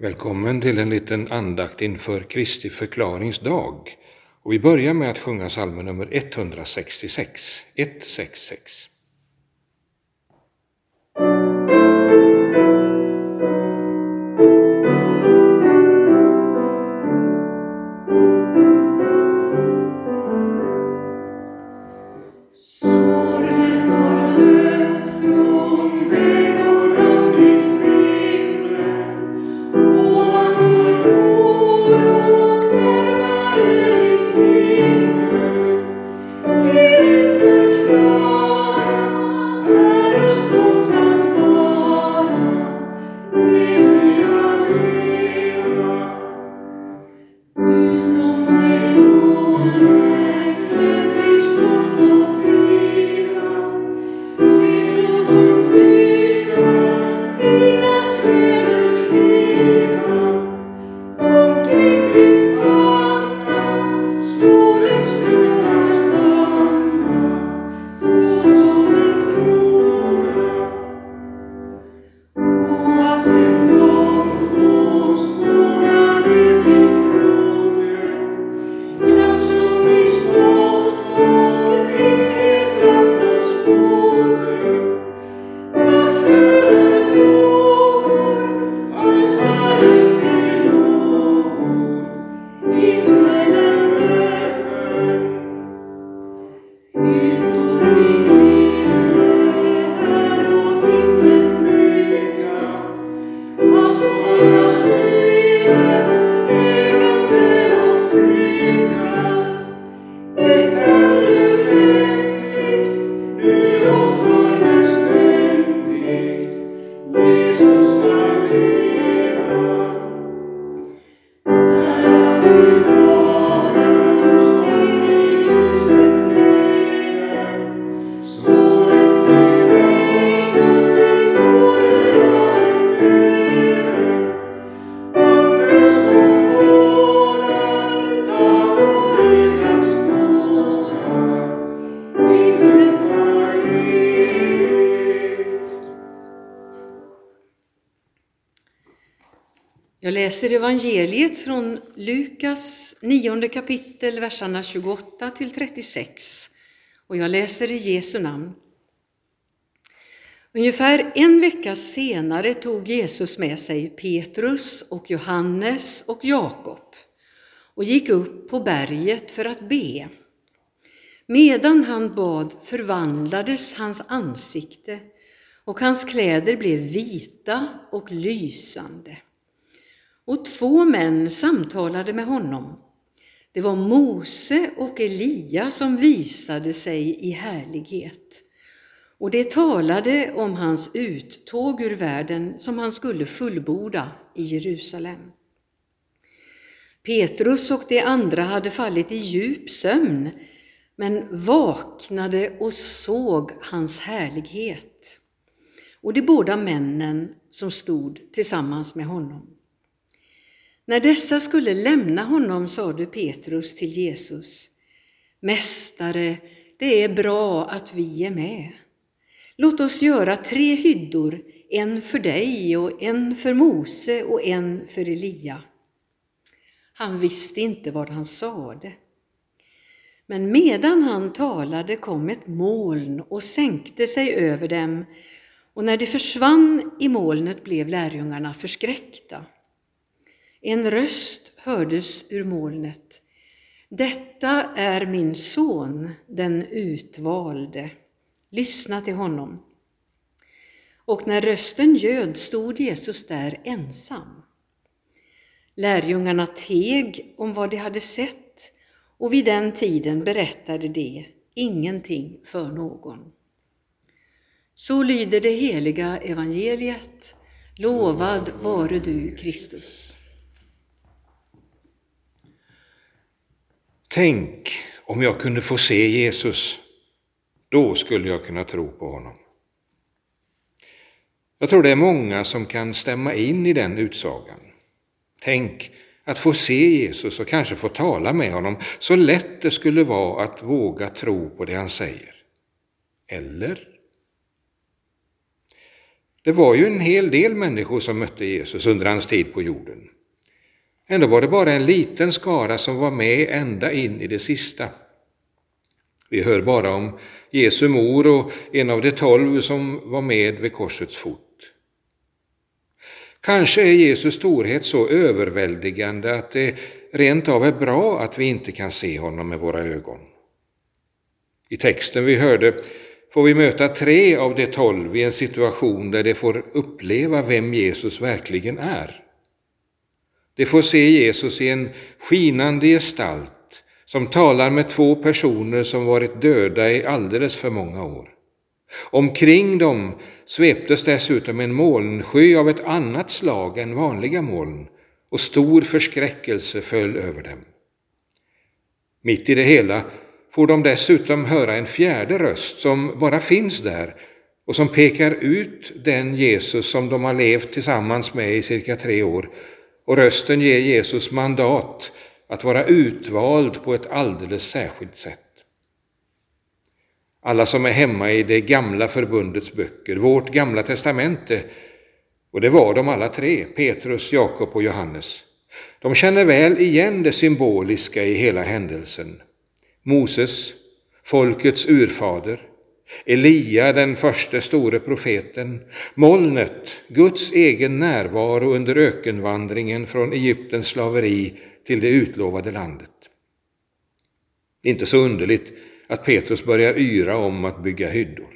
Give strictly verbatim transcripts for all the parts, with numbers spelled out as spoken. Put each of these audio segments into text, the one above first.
Välkommen till en liten andakt inför Kristi förklaringsdag. Och vi börjar med att sjunga psalmen nummer etthundrasextiosex. etthundrasextiosex. Jag läser evangeliet från Lukas nionde kapitel, verserna tjugoåtta till trettiosex. Och jag läser i Jesu namn. Ungefär en vecka senare tog Jesus med sig Petrus och Johannes och Jakob och gick upp på berget för att be. Medan han bad förvandlades hans ansikte och hans kläder blev vita och lysande. Och två män samtalade med honom. Det var Mose och Elia som visade sig i härlighet. Och det talade om hans uttåg ur världen som han skulle fullborda i Jerusalem. Petrus och de andra hade fallit i djup sömn, men vaknade och såg hans härlighet. Och de båda männen som stod tillsammans med honom. När dessa skulle lämna honom sade Petrus till Jesus: Mästare, det är bra att vi är med. Låt oss göra tre hyddor, en för dig och en för Mose och en för Elia. Han visste inte vad han sade. Men medan han talade kom ett moln och sänkte sig över dem, och när det försvann i molnet blev lärjungarna förskräckta. En röst hördes ur molnet. Detta är min son, den utvalde. Lyssna till honom. Och när rösten ljöd stod Jesus där ensam. Lärjungarna teg om vad de hade sett, och vid den tiden berättade de ingenting för någon. Så lyder det heliga evangeliet. Lovad vare du, Kristus. Tänk om jag kunde få se Jesus, då skulle jag kunna tro på honom. Jag tror det är många som kan stämma in i den utsagan. Tänk att få se Jesus och kanske få tala med honom, så lätt det skulle vara att våga tro på det han säger. Eller? Det var ju en hel del människor som mötte Jesus under hans tid på jorden. Ändå var det bara en liten skara som var med ända in i det sista. Vi hör bara om Jesu mor och en av de tolv som var med vid korsets fot. Kanske är Jesus storhet så överväldigande att det rent av är bra att vi inte kan se honom med våra ögon. I texten vi hörde får vi möta tre av de tolv i en situation där de får uppleva vem Jesus verkligen är. De får se Jesus i en skinande gestalt som talar med två personer som varit döda i alldeles för många år. Omkring dem sveptes dessutom en molnsky av ett annat slag än vanliga moln, och stor förskräckelse föll över dem. Mitt i det hela får de dessutom höra en fjärde röst som bara finns där och som pekar ut den Jesus som de har levt tillsammans med i cirka tre år. Och rösten ger Jesus mandat att vara utvald på ett alldeles särskilt sätt. Alla som är hemma i det gamla förbundets böcker, vårt gamla testamente, och det var de alla tre, Petrus, Jakob och Johannes, de känner väl igen det symboliska i hela händelsen. Moses, folkets urfader, Elia, den första store profeten, molnet, Guds egen närvaro under ökenvandringen från Egyptens slaveri till det utlovade landet. Det är inte så underligt att Petrus börjar yra om att bygga hyddor.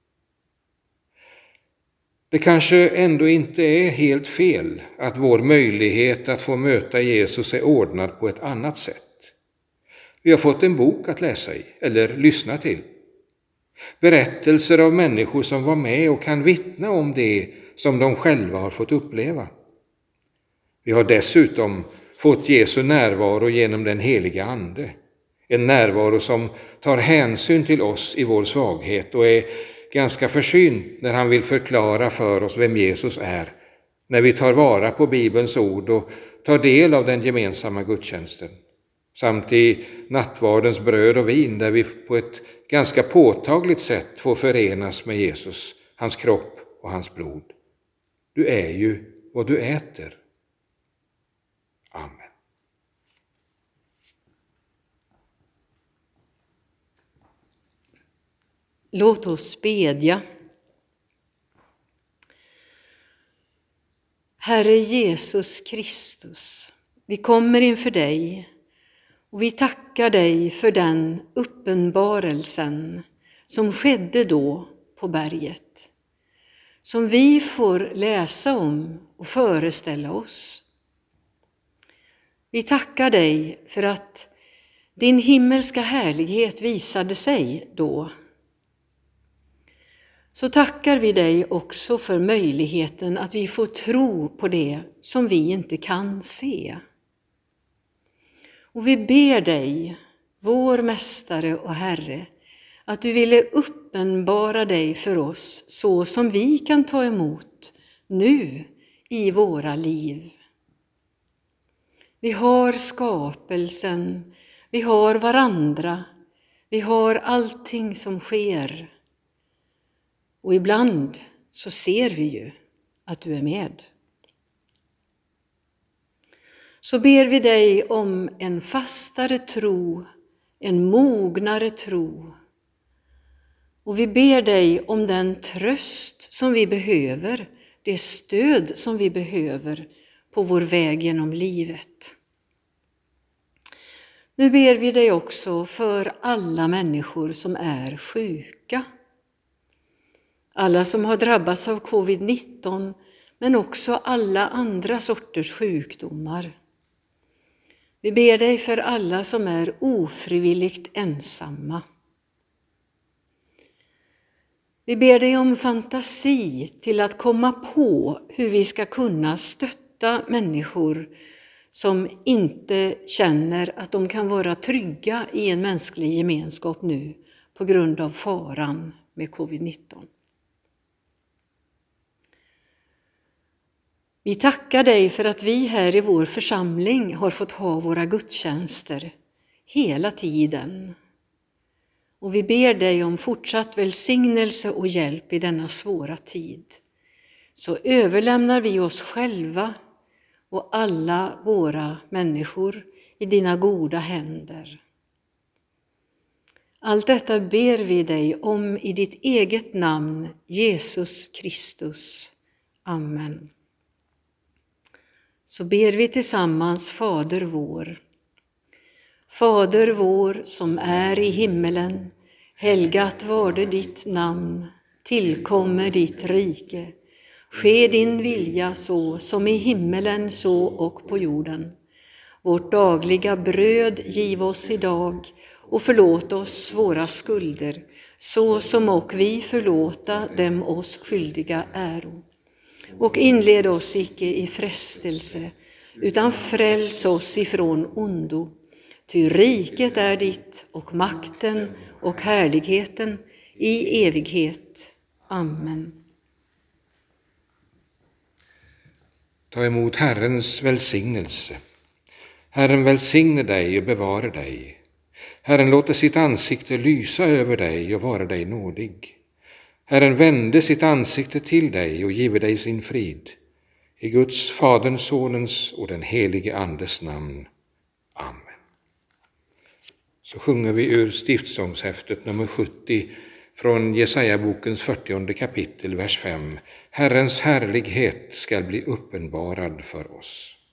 Det kanske ändå inte är helt fel att vår möjlighet att få möta Jesus är ordnad på ett annat sätt. Vi har fått en bok att läsa i eller lyssna till. Berättelser av människor som var med och kan vittna om det som de själva har fått uppleva. Vi har dessutom fått Jesu närvaro genom den heliga ande. En närvaro som tar hänsyn till oss i vår svaghet och är ganska försynt när han vill förklara för oss vem Jesus är, när vi tar vara på Bibelns ord och tar del av den gemensamma gudstjänsten. Samt i nattvardens bröd och vin där vi på ett ganska påtagligt sätt får förenas med Jesus, hans kropp och hans blod. Du är ju vad du äter. Amen. Låt oss bedja. Herre Jesus Kristus, vi kommer inför dig och vi tackar dig för den uppenbarelsen som skedde då på berget, som vi får läsa om och föreställa oss. Vi tackar dig för att din himmelska härlighet visade sig då. Så tackar vi dig också för möjligheten att vi får tro på det som vi inte kan se. Och vi ber dig, vår Mästare och Herre, att du ville uppenbara dig för oss så som vi kan ta emot nu i våra liv. Vi har skapelsen, vi har varandra, vi har allting som sker. Och ibland så ser vi ju att du är med. Så ber vi dig om en fastare tro, en mognare tro. Och vi ber dig om den tröst som vi behöver, det stöd som vi behöver på vår väg genom livet. Nu ber vi dig också för alla människor som är sjuka. Alla som har drabbats av covid nitton, men också alla andra sorters sjukdomar. Vi ber dig för alla som är ofrivilligt ensamma. Vi ber dig om fantasi till att komma på hur vi ska kunna stötta människor som inte känner att de kan vara trygga i en mänsklig gemenskap nu på grund av faran med covid nitton. Vi tackar dig för att vi här i vår församling har fått ha våra gudstjänster hela tiden. Och vi ber dig om fortsatt välsignelse och hjälp i denna svåra tid. så överlämnar vi oss själva och alla våra människor i dina goda händer. Allt detta ber vi dig om i ditt eget namn, Jesus Kristus. Amen. Så ber vi tillsammans Fader vår. Fader vår som är i himmelen, helgat varde ditt namn, tillkommer ditt rike. Ske din vilja så som i himmelen så och på jorden. Vårt dagliga bröd giv oss idag och förlåt oss våra skulder, så som och vi förlåta dem oss skyldiga äro. Och inled oss icke i frestelse, utan fräls oss ifrån ondo. Ty riket är ditt och makten och härligheten i evighet. Amen. Ta emot Herrens välsignelse. Herren välsigne dig och bevare dig. Herren låter sitt ansikte lysa över dig och vara dig nådig. Herren vände sitt ansikte till dig och give dig sin frid. I Guds, Faderns, Sonens och den helige Andes namn. Amen. Så sjunger vi ur stiftssångshäftet nummer sjuttio från Jesaja-bokens fyrtionde kapitel, vers fem. Herrens härlighet skall bli uppenbarad för oss.